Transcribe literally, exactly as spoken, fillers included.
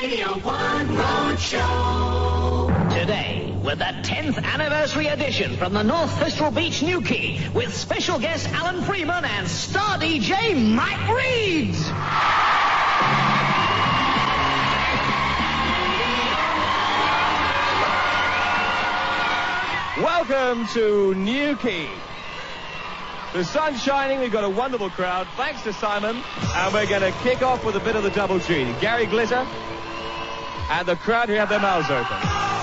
Radio one Road Show. Today, with the tenth anniversary edition from the North Fistral Beach New Quay, with special guest Alan Freeman and star D J Mike Reed. Welcome to New Quay. The sun's shining, we've got a wonderful crowd, thanks to Simon, and we're going to kick off with a bit of the Double G. Gary Glitter and the crowd who have their mouths open.